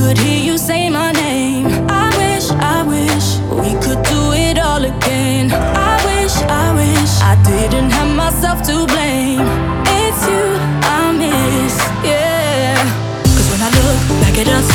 could hear you say my name. I wish we could do it all again. I wish I didn't have myself to blame. It's you I miss, yeah. 'Cause when I look back at us,